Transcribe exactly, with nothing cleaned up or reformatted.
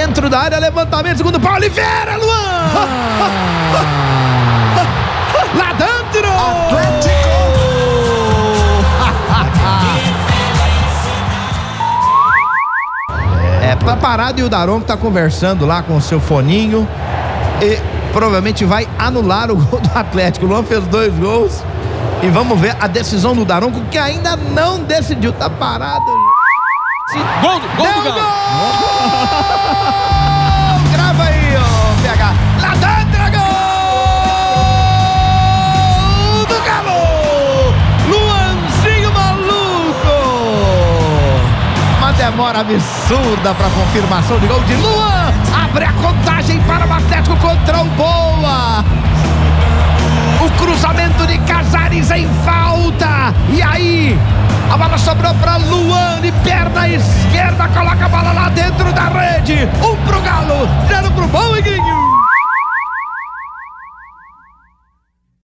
dentro da área, levantamento, segundo pau, Oliveira, Luan! Lá dentro! Atlético! É, tá parado e o Daronco tá conversando lá com o seu foninho e provavelmente vai anular o gol do Atlético. O Luan fez dois gols e vamos ver a decisão do Daronco, que ainda não decidiu, tá parado. Gol, gol Deu do Galo! Gol! Grava aí, ó, P H. Lá dentro, gol do Galo! Luanzinho maluco! Uma demora absurda para confirmação de gol de Luan. Abre a contagem para o Atlético contra o Boa. O cruzamento de Casares em falta. E aí, a bola sobrou para Luan de perna esquerda. Coloca a bola lá dentro da rede. Um pro Galo, zero pro Boa, Iguinho.